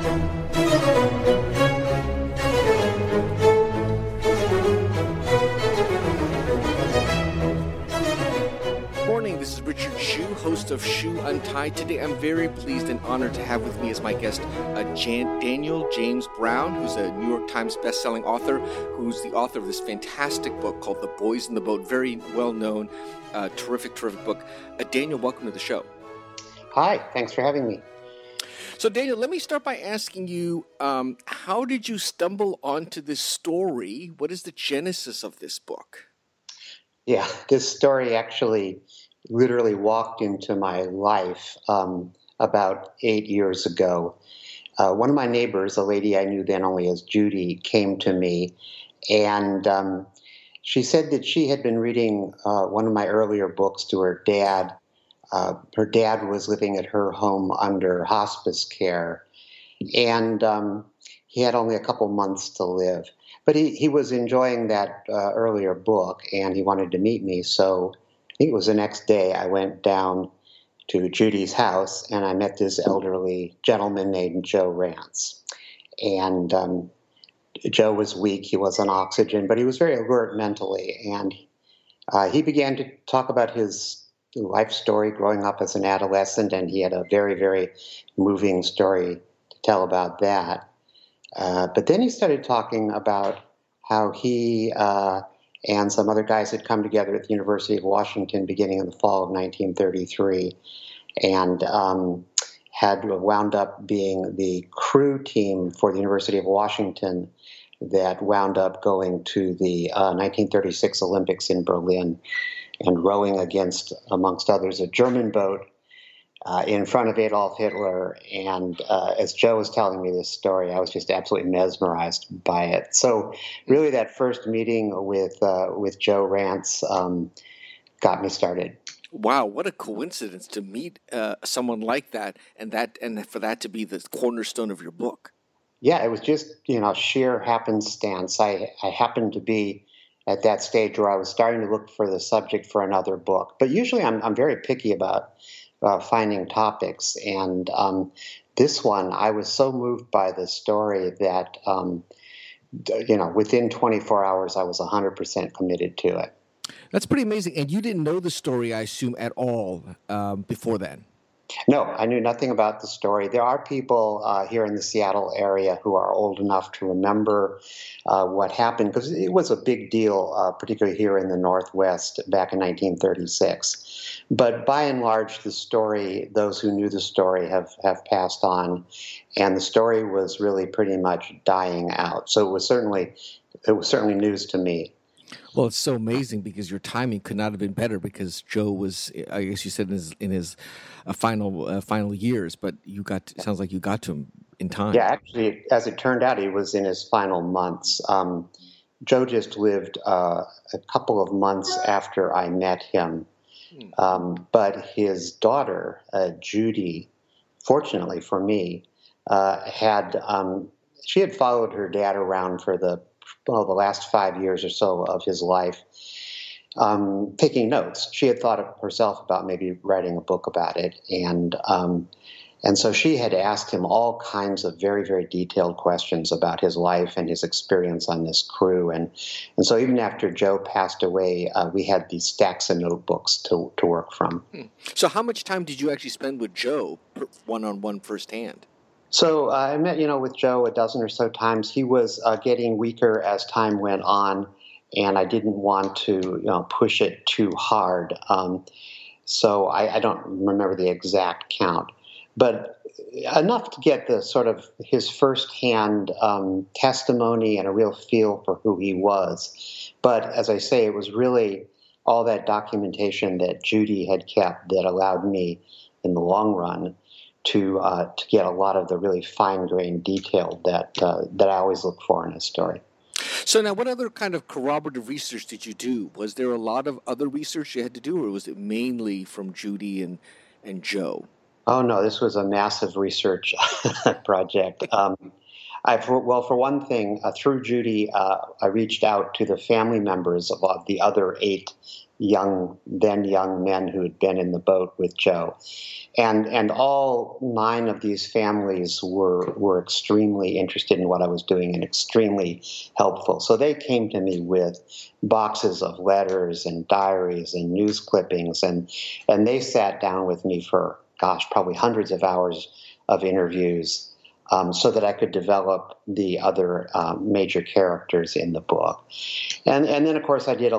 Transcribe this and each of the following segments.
Morning, this is Richard Shu, host of Shu Untied. Today I'm very pleased and honored to have with me as my guest Daniel James Brown, who's a New York Times bestselling author, who's the author of this fantastic book called The Boys in the Boat. Very well-known, terrific book. Daniel, welcome to the show. Hi, thanks for having me. So Daniel, let me start by asking you, how did you stumble onto this story? What is the genesis of this book? Yeah, this story actually literally walked into my life about 8 years ago. One of my neighbors, a lady I knew then only as Judy, came to me, and she said that she had been reading one of my earlier books to her dad. Her dad was living at her home under hospice care, and he had only a couple months to live. But he was enjoying that earlier book, and he wanted to meet me. So I think it was the next day I went down to Judy's house, and I met this elderly gentleman named Joe Rance. And Joe was weak. He was on oxygen, but he was very alert mentally. And he began to talk about his life story growing up as an adolescent, and he had a very, very moving story to tell about that. But then he started talking about how he and some other guys had come together at the University of Washington beginning in the fall of 1933 and had wound up being the crew team for the University of Washington that wound up going to the 1936 Olympics in Berlin and rowing against, amongst others, a German boat in front of Adolf Hitler. And as Joe was telling me this story, I was just absolutely mesmerized by it. So really that first meeting with Joe Rance got me started. Wow, what a coincidence to meet someone like that and for that to be the cornerstone of your book. Yeah, it was just, sheer happenstance. I happened to be at that stage where I was starting to look for the subject for another book. But usually I'm very picky about finding topics. And this one, I was so moved by the story that, within 24 hours, I was 100% committed to it. That's pretty amazing. And you didn't know the story, I assume, at all before then? No, I knew nothing about the story. There are people here in the Seattle area who are old enough to remember what happened, because it was a big deal, particularly here in the Northwest back in 1936. But by and large, the story, those who knew the story have passed on, and the story was really pretty much dying out. So it was certainly news to me. Well, it's so amazing because your timing could not have been better, because Joe was, I guess you said, in his final years, but sounds like you got to him in time. Yeah, actually, as it turned out, he was in his final months. Joe just lived a couple of months after I met him. But his daughter, Judy, fortunately for me, she had followed her dad around for the last 5 years or so of his life, taking notes. She had thought of herself about maybe writing a book about it, and so she had asked him all kinds of very, very detailed questions about his life and his experience on this crew. And so even after Joe passed away, we had these stacks of notebooks to work from. So how much time did you actually spend with Joe one-on-one firsthand? So I met, with Joe a dozen or so times. He was getting weaker as time went on, and I didn't want to, push it too hard. So I don't remember the exact count, but enough to get the sort of his firsthand testimony and a real feel for who he was. But as I say, it was really all that documentation that Judy had kept that allowed me, in the long run, to get a lot of the really fine-grained detail that I always look for in a story. So now, what other kind of corroborative research did you do? Was there a lot of other research you had to do, or was it mainly from Judy and Joe? Oh, no, this was a massive research project. For one thing, through Judy, I reached out to the family members of the other 8 young men who had been in the boat with Joe. And all 9 of these families were extremely interested in what I was doing and extremely helpful. So they came to me with boxes of letters and diaries and news clippings, and they sat down with me for, probably hundreds of hours of interviews, so that I could develop the other major characters in the book. And then, of course, I did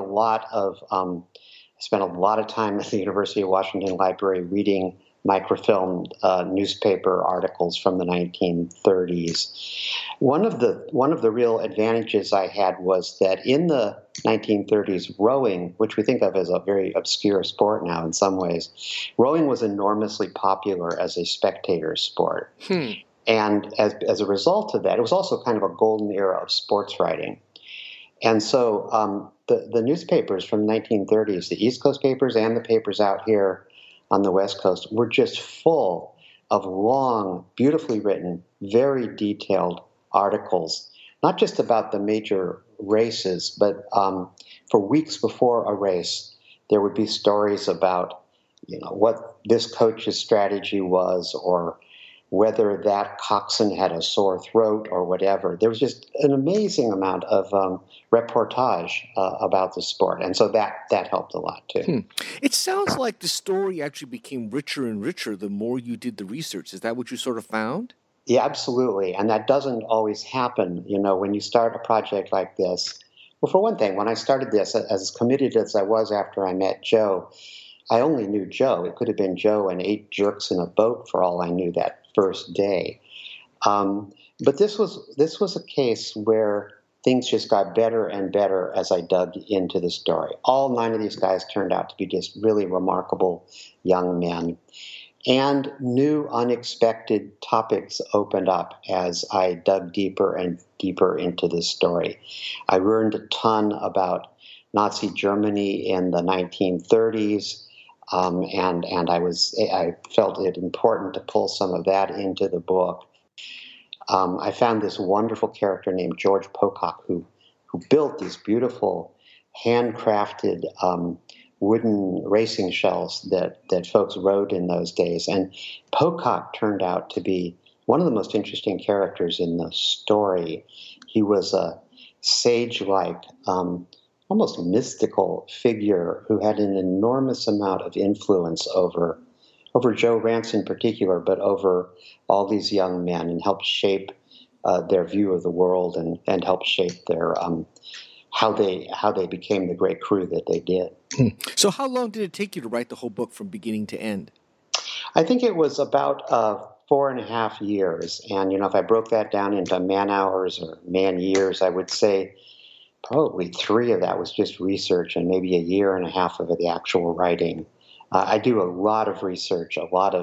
spent a lot of time at the University of Washington Library reading microfilmed newspaper articles from the 1930s. One of the real advantages I had was that in the 1930s, rowing, which we think of as a very obscure sport now in some ways, rowing was enormously popular as a spectator sport. And as a result of that, it was also kind of a golden era of sports writing. And so the newspapers from the 1930s, the East Coast papers and the papers out here on the West Coast, were just full of long, beautifully written, very detailed articles, not just about the major races, but for weeks before a race, there would be stories about, what this coach's strategy was, or whether that coxswain had a sore throat or whatever. There was just an amazing amount of reportage about the sport. And so that helped a lot, too. It sounds like the story actually became richer and richer the more you did the research. Is that what you sort of found? Yeah, absolutely. And that doesn't always happen, when you start a project like this. Well, for one thing, when I started this, as committed as I was after I met Joe, I only knew Joe. It could have been Joe and 8 jerks in a boat for all I knew that first day. But this was a case where things just got better and better as I dug into the story. All 9 of these guys turned out to be just really remarkable young men. And new unexpected topics opened up as I dug deeper and deeper into this story. I learned a ton about Nazi Germany in the 1930s. And I felt it important to pull some of that into the book. I found this wonderful character named George Pocock, who built these beautiful handcrafted wooden racing shells that folks rode in those days. And Pocock turned out to be one of the most interesting characters in the story. He was a sage-like, almost mystical figure who had an enormous amount of influence over Joe Rance in particular, but over all these young men, and helped shape their view of the world and helped shape their how they became the great crew that they did. So how long did it take you to write the whole book from beginning to end? I think it was about 4.5 years. And, if I broke that down into man hours or man years, I would say probably 3 of that was just research, and maybe 1.5 years of it the actual writing. I do a lot of research, a lot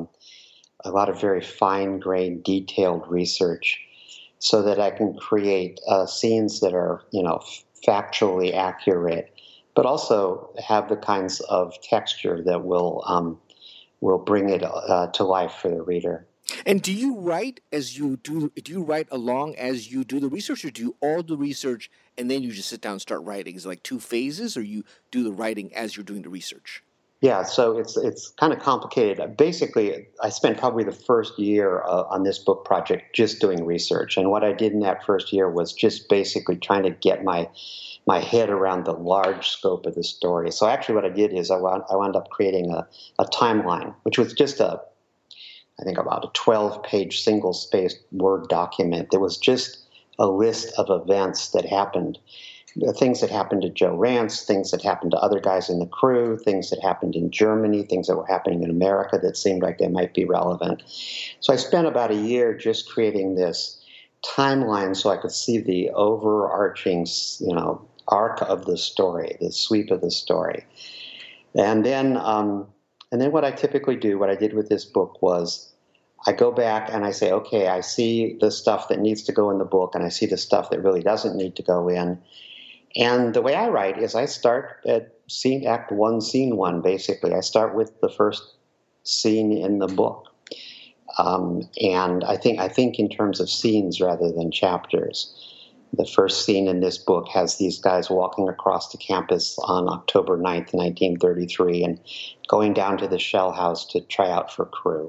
of very fine-grained, detailed research, so that I can create scenes that are, factually accurate, but also have the kinds of texture that will bring it to life for the reader. And do you write as you do? Do you write along as you do the research, or do you all do research and then you just sit down and start writing? Is it like 2 phases, or you do the writing as you're doing the research? Yeah, so it's kind of complicated. Basically, I spent probably the first year on this book project just doing research, and what I did in that first year was just basically trying to get my head around the large scope of the story. So actually, what I did is I wound up creating a timeline, which was just I think about a 12-page single-spaced Word document. There was just a list of events that happened, things that happened to Joe Rance, things that happened to other guys in the crew, things that happened in Germany, things that were happening in America that seemed like they might be relevant. So I spent about a year just creating this timeline so I could see the overarching, arc of the story, the sweep of the story. And then what I typically do, what I did with this book was I go back and I say, okay, I see the stuff that needs to go in the book, and I see the stuff that really doesn't need to go in. And the way I write is I start at Act 1, Scene 1, basically. I start with the first scene in the book. And I think in terms of scenes rather than chapters. The first scene in this book has these guys walking across the campus on October 9th, 1933, and going down to the shell house to try out for crew.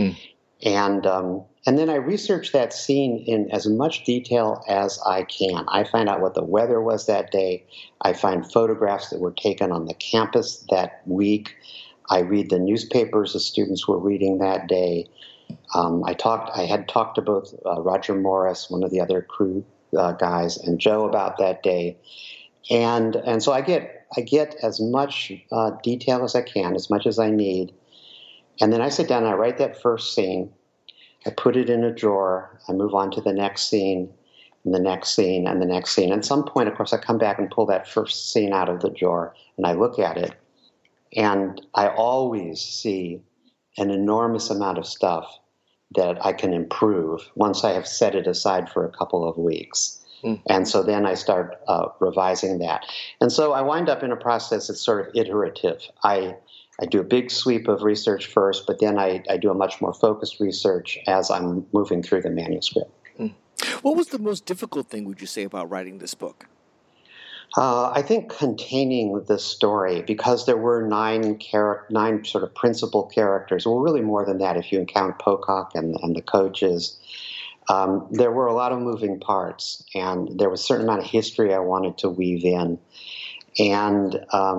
And then I research that scene in as much detail as I can. I find out what the weather was that day. I find photographs that were taken on the campus that week. I read the newspapers the students were reading that day. I had talked to both Roger Morris, one of the other crew guys, and Joe about that day, and so I get as much detail as I can, as much as I need, and then I sit down and I write that first scene. I put it in a drawer. I move on to the next scene, and the next scene, and the next scene. At some point, of course, I come back and pull that first scene out of the drawer, and I look at it, and I always see an enormous amount of stuff that I can improve once I have set it aside for a couple of weeks. And so then I start revising that. And so I wind up in a process that's sort of iterative. I do a big sweep of research first, but then I do a much more focused research as I'm moving through the manuscript. What was the most difficult thing, would you say, about writing this book? I think containing the story, because there were nine sort of principal characters. Well, really more than that if you count Pocock and the coaches. There were a lot of moving parts, and there was a certain amount of history I wanted to weave in. And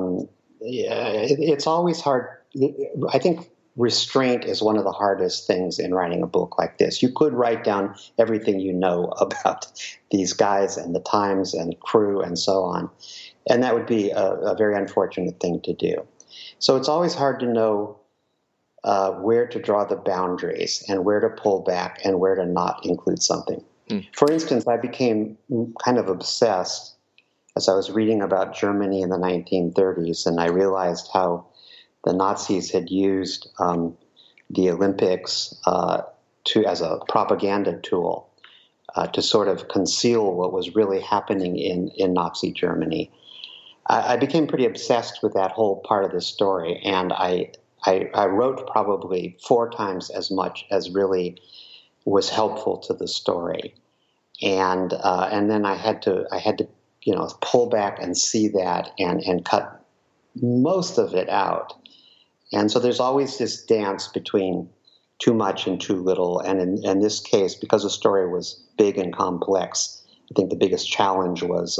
it's always hard. I think restraint is one of the hardest things in writing a book like this. You could write down everything you know about these guys and the times and crew and so on, and that would be a very unfortunate thing to do. So it's always hard to know where to draw the boundaries and where to pull back and where to not include something. For instance, I became kind of obsessed as I was reading about Germany in the 1930s, and I realized how the Nazis had used the Olympics as a propaganda tool to sort of conceal what was really happening in Nazi Germany. I became pretty obsessed with that whole part of the story, and I wrote probably 4 times as much as really was helpful to the story, and then I had to pull back and see that and cut most of it out. And so there's always this dance between too much and too little. And in this case, because the story was big and complex, I think the biggest challenge was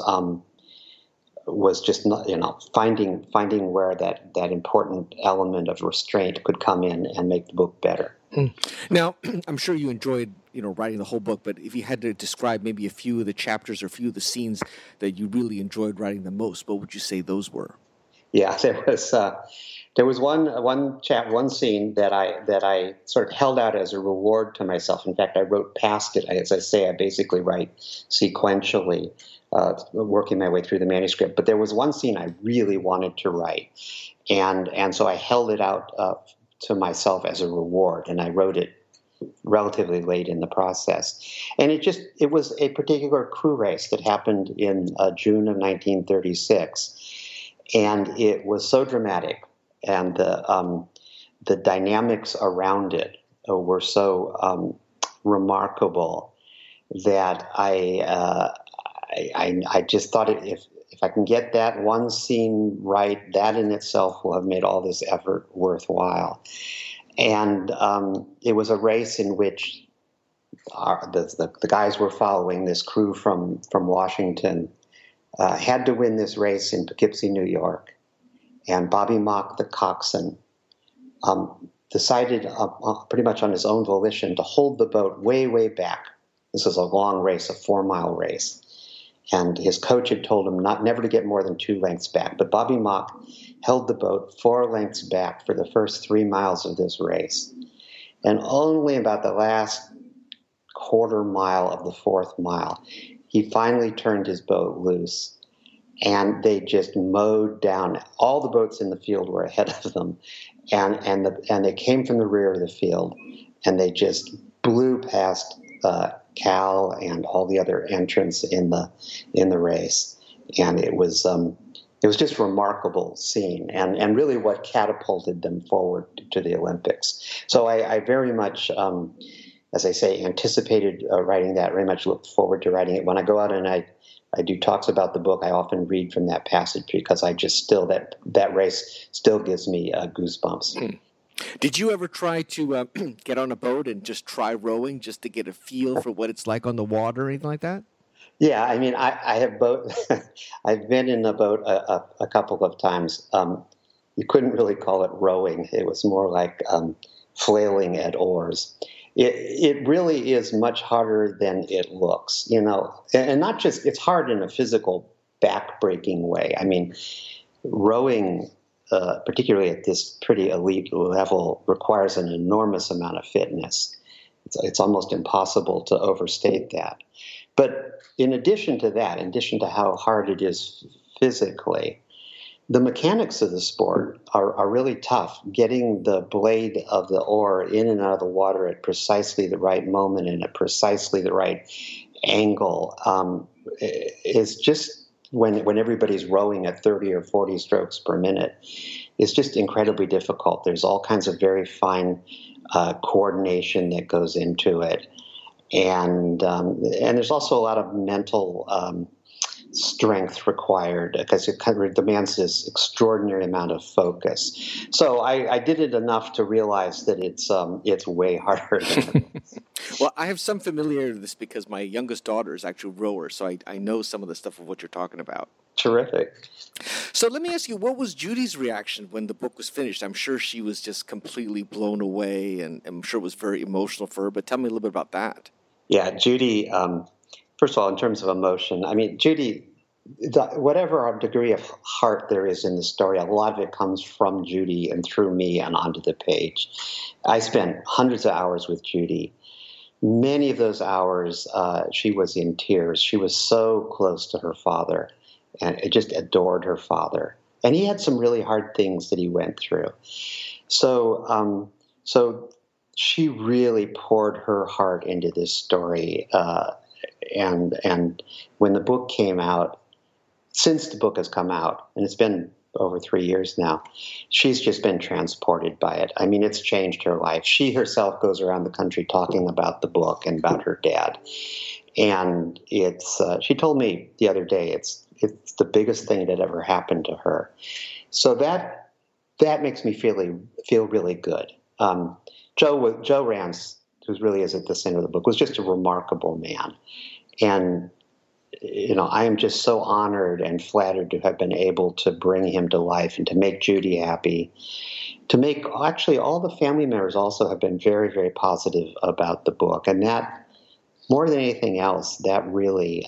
just finding where that important element of restraint could come in and make the book better. Now, I'm sure you enjoyed writing the whole book, but if you had to describe maybe a few of the chapters or a few of the scenes that you really enjoyed writing the most, what would you say those were? Yeah, there was one scene that I sort of held out as a reward to myself. In fact, I wrote past it. As I say, I basically write sequentially, working my way through the manuscript. But there was one scene I really wanted to write, and so I held it out to myself as a reward, and I wrote it relatively late in the process. And it was a particular crew race that happened in June of 1936. And it was so dramatic, and the dynamics around it were so remarkable that I just thought if I can get that one scene right, that in itself will have made all this effort worthwhile. And it was a race in which the guys were following, this crew from Washington, had to win this race in Poughkeepsie, New York. And Bobby Mock, the coxswain, decided pretty much on his own volition to hold the boat way, way back. This was a long race, a 4-mile race. And his coach had told him never to get more than 2 lengths back. But Bobby Mock held the boat 4 lengths back for the first 3 miles of this race. And only about the last quarter mile of the 4th mile, he finally turned his boat loose, and they just mowed down. All the boats in the field were ahead of them, and they came from the rear of the field, and they just blew past Cal and all the other entrants in the race. And it was it was just a remarkable scene, and really what catapulted them forward to the Olympics. So I very much, as I say, anticipated writing that, very much looked forward to writing it. When I go out and I do talks about the book, I often read from that passage because I just still, that race still gives me goosebumps. Did you ever try to get on a boat and just try rowing just to get a feel for what it's like on the water or anything like that? Yeah, I mean, I have boat. I've been in a boat a couple of times. You couldn't really call it rowing. It was more like flailing at oars. It really is much harder than it looks, and not just, it's hard in a physical back-breaking way. I mean, rowing, particularly at this pretty elite level, requires an enormous amount of fitness. It's almost impossible to overstate that. But in addition to how hard it is physically, the mechanics of the sport are really tough. Getting the blade of the oar in and out of the water at precisely the right moment and at precisely the right angle is just, when everybody's rowing at 30 or 40 strokes per minute, it's just incredibly difficult. There's all kinds of very fine coordination that goes into it. And there's also a lot of mental strength required because it kind of demands this extraordinary amount of focus. So I did it enough to realize that it's way harder than Well, I have some familiarity with this because my youngest daughter is actually a rower, so I know some of the stuff of what you're talking about. Terrific. So let me ask you, what was Judy's reaction when the book was finished? I'm sure she was just completely blown away, and I'm sure it was very emotional for her, but tell me a little bit about that. Yeah, Judy, first of all, in terms of emotion, I mean, Judy, whatever degree of heart there is in the story, a lot of it comes from Judy and through me and onto the page. I spent hundreds of hours with Judy. Many of those hours, she was in tears. She was so close to her father and just adored her father. And he had some really hard things that he went through. So she really poured her heart into this story. And when the book came out, since the book has come out, and it's been over 3 years now, she's just been transported by it. I mean, it's changed her life. She herself goes around the country talking about the book and about her dad. And she told me the other day, it's the biggest thing that ever happened to her. So that makes me feel really good. Joe Rance, who really is at the center of the book, was just a remarkable man. And, I am just so honored and flattered to have been able to bring him to life and to make Judy happy. To make, actually, all the family members also have been very, very positive about the book. And that, more than anything else, that really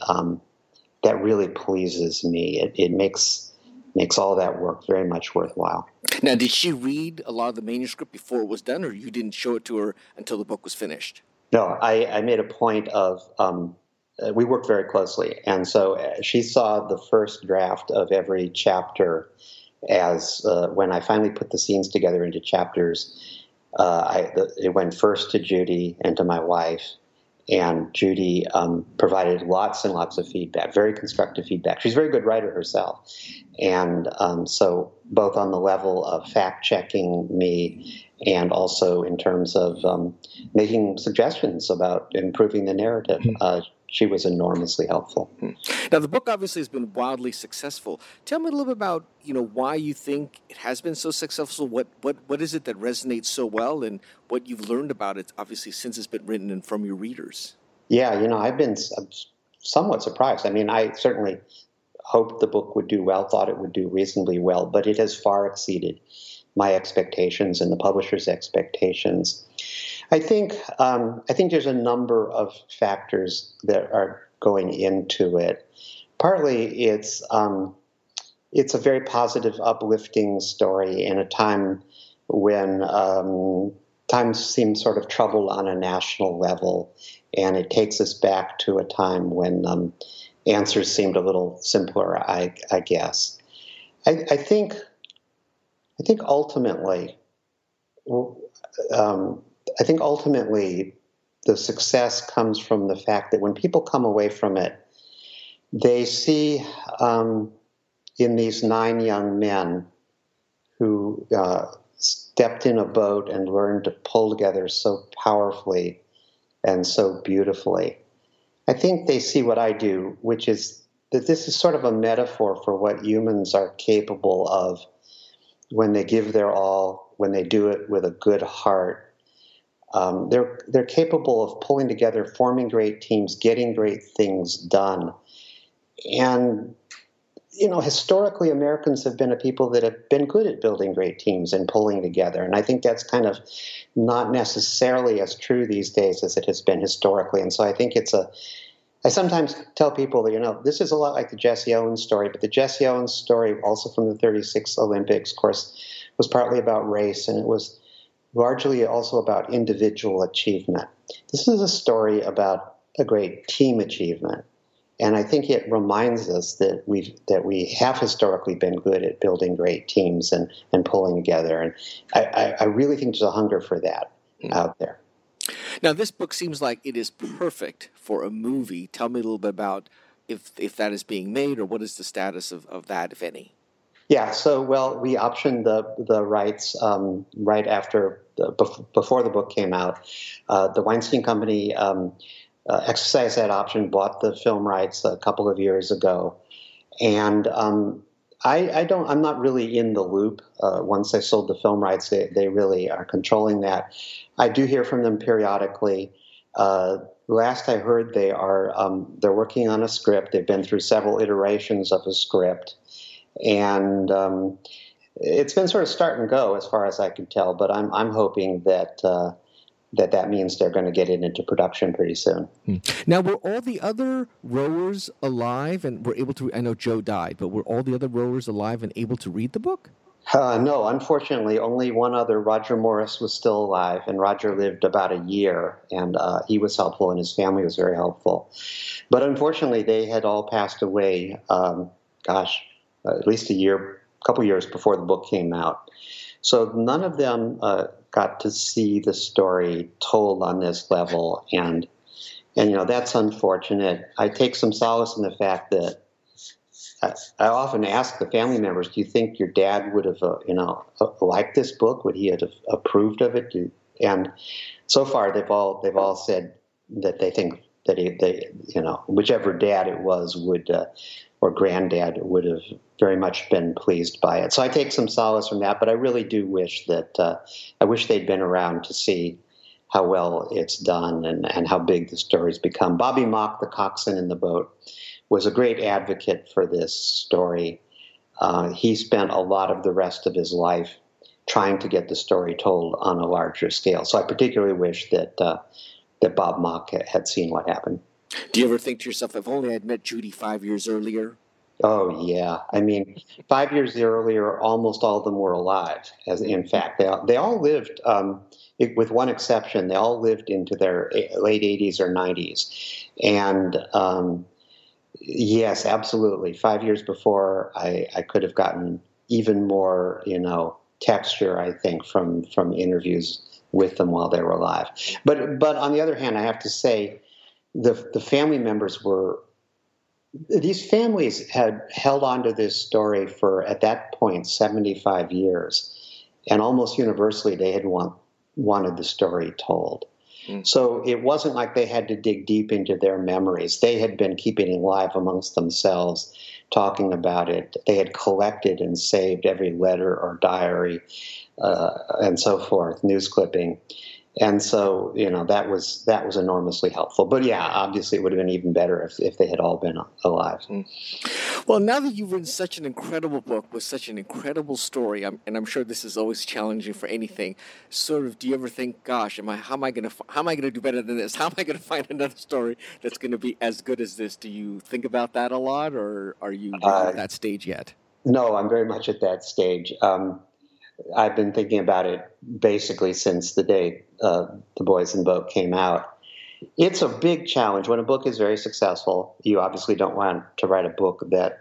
pleases me. It makes all that work very much worthwhile. Now, did she read a lot of the manuscript before it was done, or you didn't show it to her until the book was finished? No, I made a point of, we worked very closely. And so she saw the first draft of every chapter as when I finally put the scenes together into chapters, it went first to Judy and to my wife. And Judy provided lots and lots of feedback, very constructive feedback. She's a very good writer herself. And so both on the level of fact-checking me and also in terms of making suggestions about improving the narrative, she was enormously helpful. Now, the book obviously has been wildly successful. Tell me a little bit about, why you think it has been so successful. What is it that resonates so well, and what you've learned about it, obviously, since it's been written and from your readers? Yeah, I've been somewhat surprised. I mean, I certainly hoped the book would do well, thought it would do reasonably well, but it has far exceeded my expectations and the publisher's expectations. I think there's a number of factors that are going into it. Partly, it's a very positive, uplifting story in a time when times seem sort of troubled on a national level, and it takes us back to a time when answers seemed a little simpler, I guess. I think ultimately. I think ultimately the success comes from the fact that when people come away from it, they see in these 9 young men who stepped in a boat and learned to pull together so powerfully and so beautifully. I think they see what I do, which is that this is sort of a metaphor for what humans are capable of when they give their all, when they do it with a good heart. They're capable of pulling together, forming great teams, getting great things done. And, historically, Americans have been a people that have been good at building great teams and pulling together. And I think that's kind of not necessarily as true these days as it has been historically. And so I think I sometimes tell people that, this is a lot like the Jesse Owens story, but the Jesse Owens story, also from the 36 Olympics, of course, was partly about race, and it was largely also about individual achievement. This is a story about a great team achievement. And I think it reminds us that we have historically been good at building great teams and pulling together. And I really think there's a hunger for that out there. Now, this book seems like it is perfect for a movie. Tell me a little bit about if that is being made, or what is the status of that, if any. Yeah, so, we optioned the rights right after, before the book came out. The Weinstein Company exercised that option, bought the film rights a couple of years ago, and I'm not really in the loop. Once they sold the film rights, they really are controlling that. I do hear from them periodically. Last I heard, they're working on a script. They've been through several iterations of a script, and it's been sort of start and go as far as I can tell. But I'm hoping that that means they're going to get it into production pretty soon. Now, were all the other rowers alive and were able to? I know Joe died, but were all the other rowers alive and able to read the book? No, unfortunately, only one other, Roger Morris, was still alive, and Roger lived about a year, and he was helpful, and his family was very helpful. But unfortunately, they had all passed away, at least a couple years before the book came out. So none of them got to see the story told on this level, and that's unfortunate. I take some solace in the fact that I often ask the family members, do you think your dad would have, liked this book? Would he have approved of it? And so far, they've all said that they think that whichever dad it was would, or granddad would have very much been pleased by it. So I take some solace from that, but I really do wish that I wish they'd been around to see how well it's done and how big the story's become. Bobby Mock, the coxswain in the boat, was a great advocate for this story. He spent a lot of the rest of his life trying to get the story told on a larger scale. So I particularly wish that Bob Mock had seen what happened. Do you ever think to yourself, if only I'd met Judy 5 years earlier? Oh, yeah. I mean, 5 years earlier, almost all of them were alive. In fact, they all lived, with one exception, they all lived into their late 80s or 90s. And yes, absolutely. 5 years before, I could have gotten even more, texture, I think, from interviews with them while they were alive. But on the other hand, I have to say, the family members these families had held on to this story for, at that point, 75 years. And almost universally, they had wanted the story told. So it wasn't like they had to dig deep into their memories. They had been keeping it alive amongst themselves, talking about it. They had collected and saved every letter or diary and so forth, news clipping. And so, that was enormously helpful. But yeah, obviously it would have been even better if they had all been alive. Well, now that you've written such an incredible book with such an incredible story, and I'm sure this is always challenging for anything, sort of, do you ever think, gosh, how am I going to do better than this? How am I going to find another story that's going to be as good as this? Do you think about that a lot, or are you not at that stage yet? No, I'm very much at that stage. I've been thinking about it basically since the day The Boys in the Boat came out. It's a big challenge. When a book is very successful, you obviously don't want to write a book that,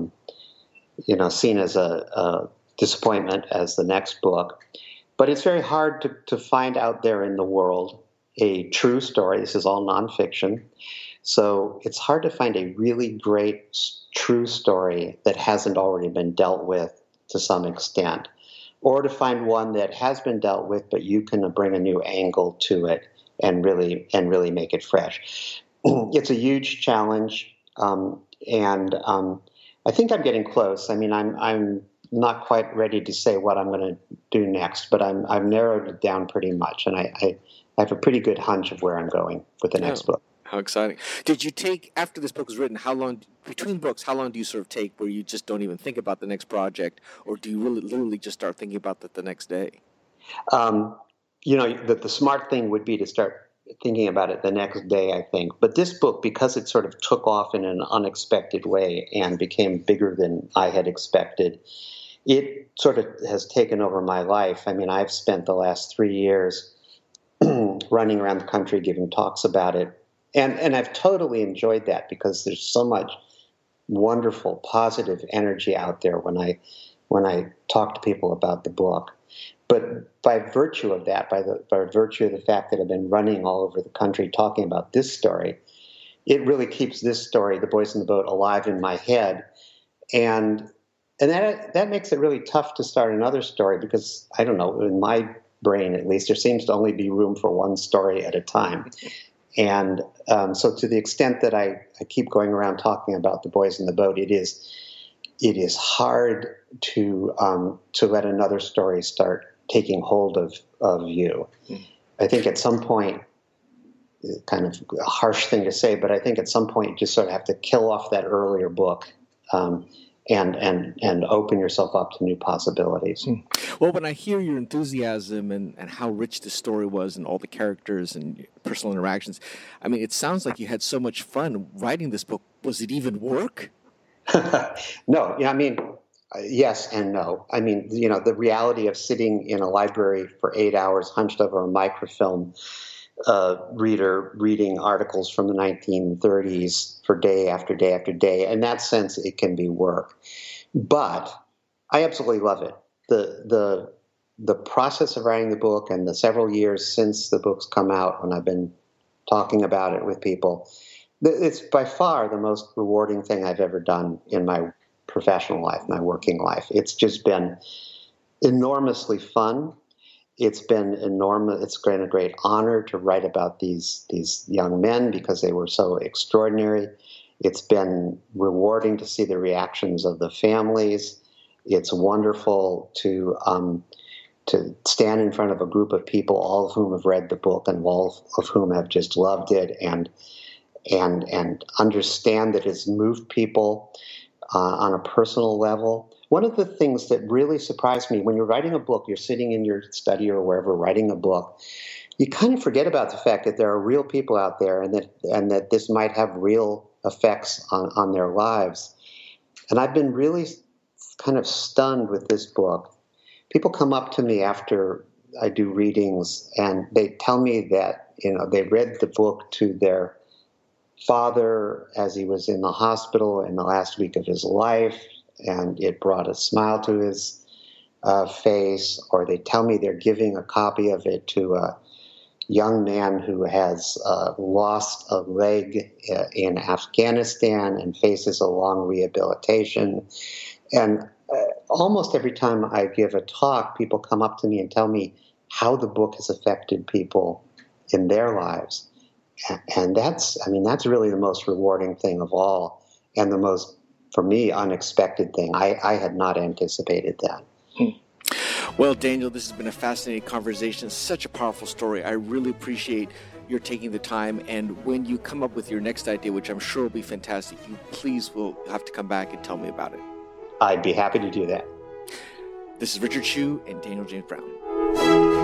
seen as a disappointment as the next book. But it's very hard to find out there in the world a true story. This is all nonfiction. So it's hard to find a really great, true story that hasn't already been dealt with to some extent, or to find one that has been dealt with, but you can bring a new angle to it and really make it fresh. It's a huge challenge, and I think I'm getting close. I mean, I'm not quite ready to say what I'm going to do next, but I've narrowed it down pretty much, and I have a pretty good hunch of where I'm going with the next book. How exciting. Did you take, after this book was written, between books, how long do you sort of take where you just don't even think about the next project, or do you really literally just start thinking about that the next day? The smart thing would be to start thinking about it the next day, I think. But this book, because it sort of took off in an unexpected way and became bigger than I had expected, it sort of has taken over my life. I mean, I've spent the last 3 years running around the country giving talks about it. And I've totally enjoyed that because there's so much wonderful, positive energy out there when I talk to people about the book. But by virtue of that, by virtue of the fact that I've been running all over the country talking about this story, it really keeps this story, The Boys in the Boat, alive in my head. And that makes it really tough to start another story because, I don't know, in my brain at least, there seems to only be room for one story at a time. And so to the extent that I keep going around talking about The Boys in the Boat, it is hard to let another story start taking hold of you. I think at some point, kind of a harsh thing to say, but I think at some point you just sort of have to kill off that earlier book and open yourself up to new possibilities. Well, when I hear your enthusiasm and how rich the story was and all the characters and personal interactions, I mean, it sounds like you had so much fun writing this book. Was it even work? No, I mean, yes and no. I mean, the reality of sitting in a library for 8 hours hunched over a microfilm reader reading articles from the 1930s for day after day after day. In that sense, it can be work. But I absolutely love it. The process of writing the book and the several years since the book's come out when I've been talking about it with people, it's by far the most rewarding thing I've ever done in my professional life, my working life. It's just been enormously fun. It's been enormous. It's been a great honor to write about these young men because they were so extraordinary. It's been rewarding to see the reactions of the families. It's wonderful to stand in front of a group of people, all of whom have read the book and all of whom have just loved it and understand that it's moved people on a personal level. One of the things that really surprised me, when you're writing a book, you're sitting in your study or wherever writing a book, you kind of forget about the fact that there are real people out there and that this might have real effects on their lives. And I've been really kind of stunned with this book. People come up to me after I do readings and they tell me that, they read the book to their father as he was in the hospital in the last week of his life, and it brought a smile to his face, or they tell me they're giving a copy of it to a young man who has lost a leg in Afghanistan and faces a long rehabilitation. And almost every time I give a talk, people come up to me and tell me how the book has affected people in their lives. And that's really the most rewarding thing of all, and the most, for me, unexpected thing. I had not anticipated that. Well, Daniel, this has been a fascinating conversation, such a powerful story. I really appreciate your taking the time. And when you come up with your next idea, which I'm sure will be fantastic, you please will have to come back and tell me about it. I'd be happy to do that. This is Richard Hsu and Daniel James Brown.